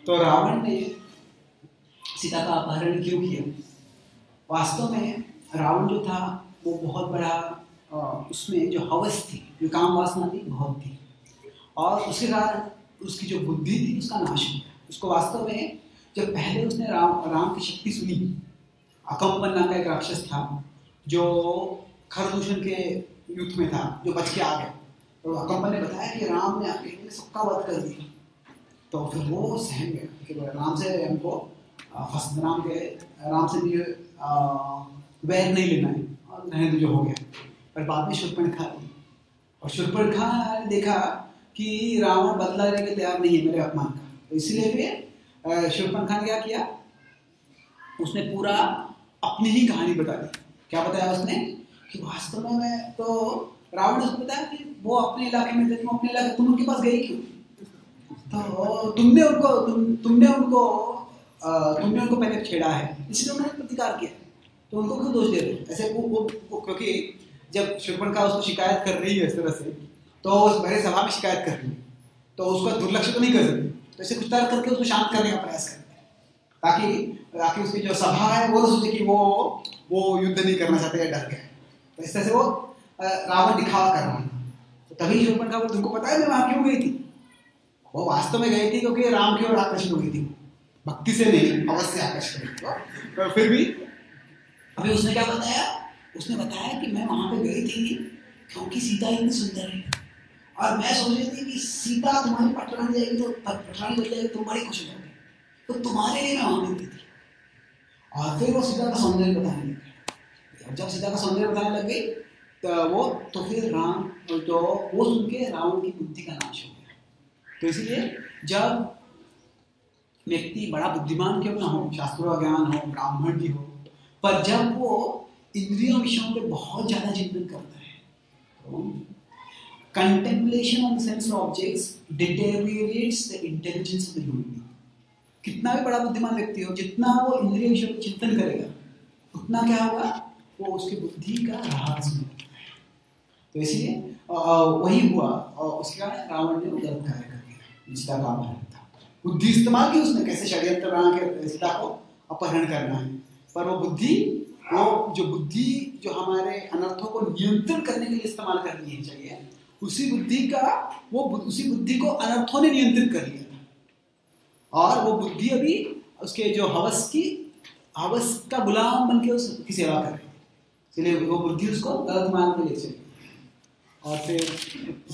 तो रावण ने सीता का अपहरण क्यों किया? वास्तव में रावण जो था वो बहुत बड़ा उसमें जो हवस थी, जो काम वासना थी बहुत थी, और उसके कारण उसकी जो बुद्धि थी उसका नाश हो गया। उसको वास्तव में जब पहले उसने राम की शक्ति सुनी, अकम्पन नाम का एक राक्षस था जो खरदूषण के युद्ध में था, जो बच के आ गया। तो अकम्पन ने बताया कि राम ने अकेले सबका वध कर दिया। तो फिर वो सहम गया कि राम से हमको राम से भी वैर नहीं लेना है, और रहने दो जो हो गया। पर बाद में शूर्पणखा आई, और शूर्पणखा ने देखा कि रावण बदला लेने के तैयार नहीं है मेरे अपमान का। तो इसलिए फिर शूर्पणखा ने क्या किया, उसने पूरा अपनी ही कहानी बता दी। क्या बताया उसने कि वास्तव में तो रावण ने उसको बताया कि वो अपने इलाके में थे, तुम अपने इलाके, तुम उनके पास गई क्यों? तो तुमने उनको पहले छेड़ा है, इसलिए उन्होंने प्रतिकार किया। तो उनको क्यों दोष दे रहे हो? ऐसे वो क्योंकि जब शूर्पणखा उसको शिकायत कर रही है इस तरह से, तो उस बड़े सभा में शिकायत कर रही है, तो उसका दुर्लक्ष्य तो नहीं कर सकती। तो ऐसे कुछ तर्क करके उसको शांत करने का प्रयास करते हैं, ताकि उसकी जो सभा है वो सोचे कि वो युद्ध नहीं करना चाहते या डर गए। तो इस तरह से वो रावण दिखावा कर रहा था। तो तभी शूर्पणखा बोली, तुमको पता है मैं वहां क्यों गई थी? वो वास्तव में गई थी क्योंकि राम की ओर आकर्षित हो गई थी, भक्ति से नहीं, अवश्य आकर्षित हो गई। तो फिर भी अभी उसने क्या बताया? उसने बताया कि मैं वहां पे गई थी क्योंकि सीता इतनी सुंदर है, और मैं सोच रही थी कि सीता तुम्हारी पटरानी जाएगी, तो पटरानी बन जाएगी, तुम बड़ी खुश हो जाओगे, तो तुम्हारे लिए मैं वहां गई थी। और फिर वो सीता का सौंदर्य बताने लग गई। जब सीता का सौंदर्य बताने लग गई तो फिर वो सुन के रावण की बुद्धि का नाश हो गया। तो इसलिए जब व्यक्ति बड़ा बुद्धिमान क्यों ना हो, शास्त्रों का ज्ञान हो, ब्राह्मण भी हो, पर जब वो इंद्रियों विषयों पे बहुत ज्यादा चिंतन करता है, तो contemplation on the sense objects deteriorates the intelligence of the human being. कितना भी बड़ा बुद्धिमान व्यक्ति हो, जितना वो इंद्रिय विषयों पर चिंतन करेगा, उतना क्या होगा, वो उसकी बुद्धि का ह्रास होगा। तो इसलिए वही हुआ, और उसके कारण रावण ने गलत कार्य कर दिया, सीता का अपहरण था। बुद्धि इस्तेमाल की उसने, कैसे षड्यंत्र बना के सीता को अपहरण करना है, पर वो बुद्धि जो हमारे अनर्थों को नियंत्रण करने के लिए इस्तेमाल करनी चाहिए, उसी बुद्धि को अनर्थों ने नियंत्रित कर लिया था। और वो बुद्धि अभी उसके जो हवस का गुलाम बन के उसकी सेवा कर रही है, इसलिए वो बुद्धि उसको गलत मार्ग में ले चली। और फिर